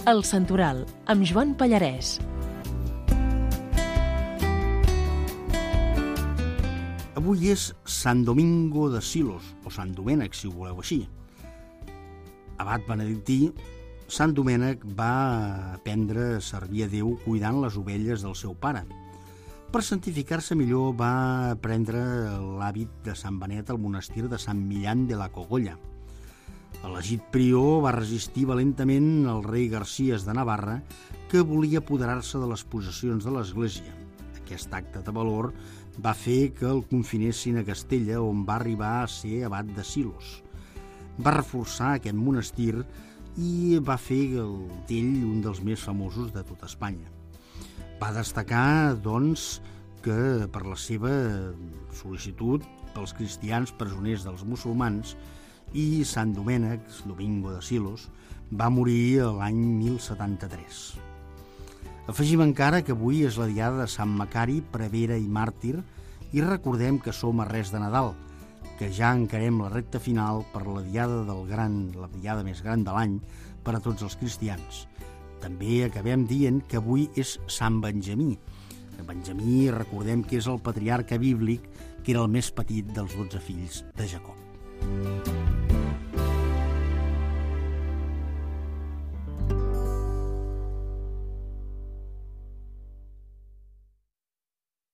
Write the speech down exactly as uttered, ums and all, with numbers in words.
El Santoral, amb Joan Pallarès. Avui és Sant Domingo de Silos, o Sant Domènec, si ho voleu així. Abat benedictí, Sant Domènec va aprendre a servir a Déu cuidant les ovelles del seu pare. Per santificar-se millor va prendre l'hàbit de Sant Benet al monestir de Sant Millán de la Cogolla. Elegit prior, va resistir valentament al rei Garcies de Navarra, que volia apoderar-se de les possessions de l'Església. Aquest acte de valor va fer que el confinessin a Castella, on va arribar a ser abat de Silos. Va reforçar aquest monestir i va fer d'ell un dels més famosos de tota Espanya. Va destacar, doncs, que per la seva sol·licitud pels cristians presoners dels musulmans, i Sant Domènec, Domingo de Silos, va morir l'any mil setanta-tres. Afegim encara que avui és la diada de Sant Macari, prevere i màrtir, i recordem que som a res de Nadal, que ja encarem la recta final per la diada del gran, la diada més gran de l'any per a tots els cristians. També acabem dient que avui és Sant Benjamí. Benjamí, recordem que és el patriarca bíblic, que era el més petit dels dotze fills de Jacob.